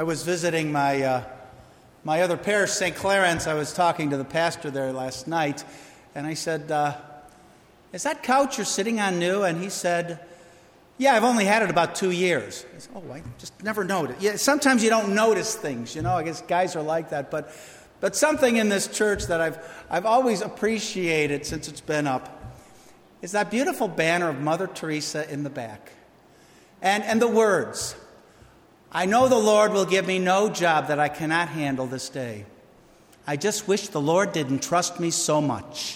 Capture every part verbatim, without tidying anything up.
I was visiting my uh, my other parish, Saint Clarence. I was talking to the pastor there last night, and I said, uh, is that couch you're sitting on new? And he said, yeah, I've only had it about two years. I said, oh, I just never noticed. Yeah, sometimes you don't notice things, you know. I guess guys are like that. But but something in this church that I've I've always appreciated since it's been up is that beautiful banner of Mother Teresa in the back. And and the words, I know the Lord will give me no job that I cannot handle this day. I just wish the Lord didn't trust me so much.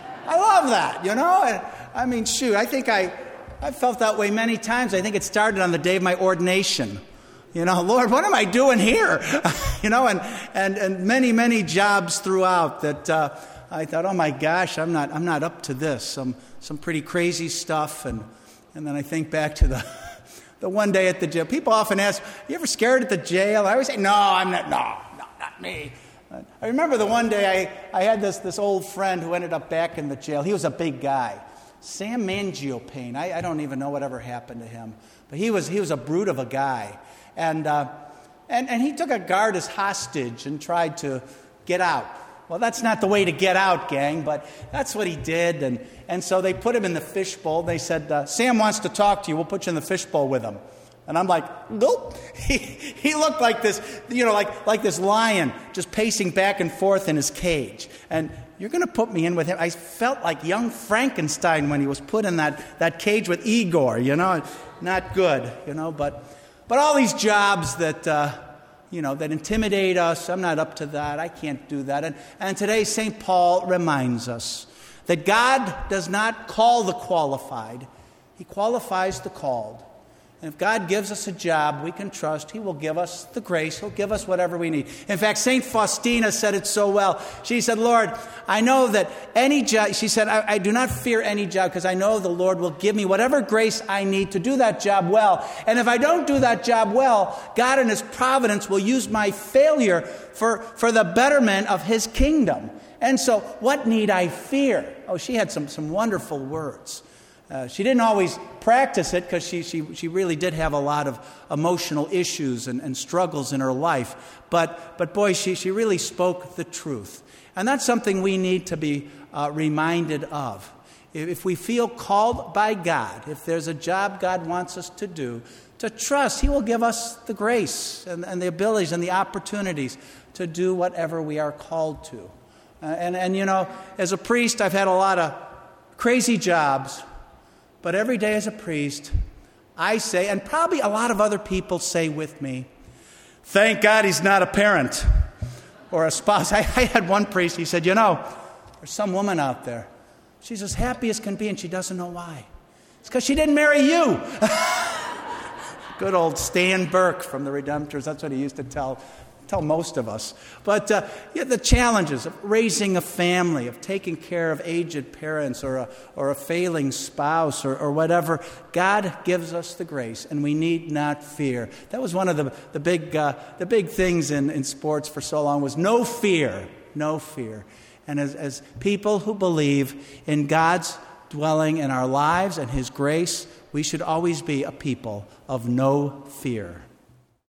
I love that, you know. And, I mean, shoot, I think I, I felt that way many times. I think it started on the day of my ordination. You know, Lord, what am I doing here? you know, and, and, and many, many jobs throughout that uh, I thought, oh my gosh, I'm not I'm not up to this. Some some pretty crazy stuff. And and then I think back to the the one day at the jail. People often ask, you ever scared at the jail? I always say, no, I'm not, no, no, not me. I remember the one day I, I had this, this old friend who ended up back in the jail. He was a big guy. Sam Mangiopane. I, I don't even know whatever happened to him. But he was he was a brute of a guy. And, uh, and, and he took a guard as hostage and tried to get out. Well, that's not the way to get out, gang, but that's what he did. And, and so they put him in the fishbowl. They said, uh, Sam wants to talk to you. We'll put you in the fishbowl with him. And I'm like, nope. He, he looked like this, you know, like, like this lion just pacing back and forth in his cage. And you're going to put me in with him. I felt like young Frankenstein when he was put in that, that cage with Igor, you know. Not good, you know. But, but all these jobs that... Uh, you know, that intimidate us. I'm not up to that. I can't do that. And, and today, Saint Paul reminds us that God does not call the qualified. He qualifies the called. And if God gives us a job we can trust, He will give us the grace. He'll give us whatever we need. In fact, Saint Faustina said it so well. She said, Lord, I know that any job, she said, I, I do not fear any job because I know the Lord will give me whatever grace I need to do that job well. And if I don't do that job well, God in His providence will use my failure for, for the betterment of His kingdom. And so what need I fear? Oh, she had some, some wonderful words. Uh, she didn't always practice it because she, she, she really did have a lot of emotional issues and, and struggles in her life. But, but boy, she, she really spoke the truth. And that's something we need to be uh, reminded of. If, if we feel called by God, if there's a job God wants us to do, to trust He will give us the grace and, and the abilities and the opportunities to do whatever we are called to. Uh, and, and, you know, as a priest, I've had a lot of crazy jobs. But every day as a priest, I say, and probably a lot of other people say with me, thank God he's not a parent or a spouse. I, I had one priest, he said, you know, there's some woman out there. She's as happy as can be, and she doesn't know why. It's because she didn't marry you. Good old Stan Burke from the Redemptors. That's what he used to tell Tell most of us. But uh, yeah, the challenges of raising a family, of taking care of aged parents or a, or a failing spouse or, or whatever, God gives us the grace, and we need not fear. That was one of the, the, big, uh, the big things in, in sports for so long was no fear, no fear. And as, as people who believe in God's dwelling in our lives and His grace, we should always be a people of no fear.